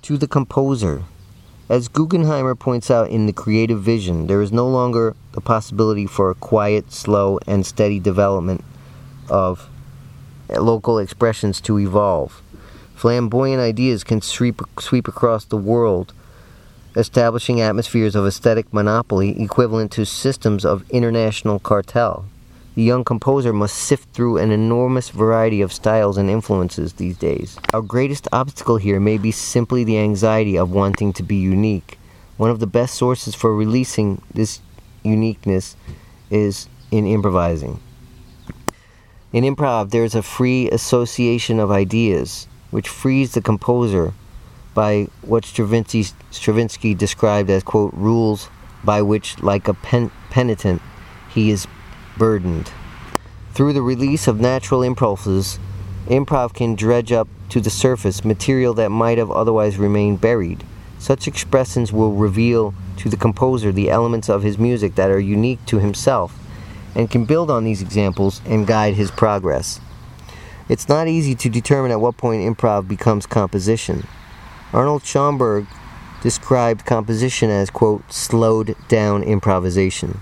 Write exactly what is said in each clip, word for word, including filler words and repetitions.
To the composer. As Guggenheimer points out in The Creative Vision, there is no longer the possibility for a quiet, slow, and steady development of local expressions to evolve. Flamboyant ideas can sweep, sweep across the world, establishing atmospheres of aesthetic monopoly equivalent to systems of international cartel. The young composer must sift through an enormous variety of styles and influences these days. Our greatest obstacle here may be simply the anxiety of wanting to be unique. One of the best sources for releasing this uniqueness is in improvising. In improv, there is a free association of ideas, which frees the composer by what Stravinsky, Stravinsky described as, quote, rules by which, like a pen, penitent, he is burdened. Through the release of natural impulses, improv can dredge up to the surface material that might have otherwise remained buried. Such expressions will reveal to the composer the elements of his music that are unique to himself, and can build on these examples and guide his progress. It's not easy to determine at what point improv becomes composition. Arnold Schoenberg described composition as, quote, slowed down improvisation.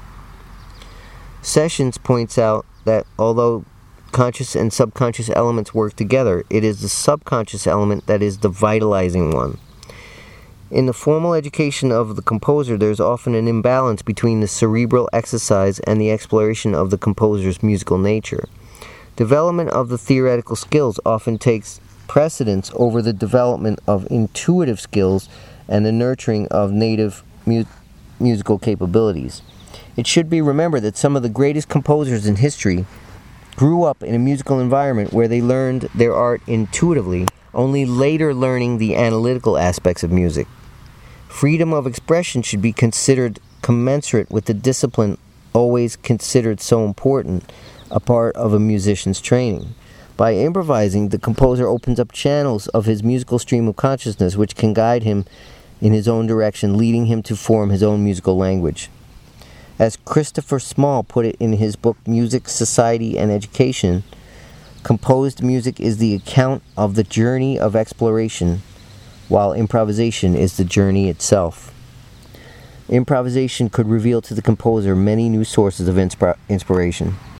Sessions points out that although conscious and subconscious elements work together, it is the subconscious element that is the vitalizing one. In the formal education of the composer, there is often an imbalance between the cerebral exercise and the exploration of the composer's musical nature. Development of the theoretical skills often takes precedence over the development of intuitive skills and the nurturing of native mu- musical capabilities. It should be remembered that some of the greatest composers in history grew up in a musical environment where they learned their art intuitively, only later learning the analytical aspects of music. Freedom of expression should be considered commensurate with the discipline always considered so important a part of a musician's training. By improvising, the composer opens up channels of his musical stream of consciousness which can guide him in his own direction, leading him to form his own musical language. As Christopher Small put it in his book Music, Society, and Education, composed music is the account of the journey of exploration, while improvisation is the journey itself. Improvisation could reveal to the composer many new sources of inspira- inspiration.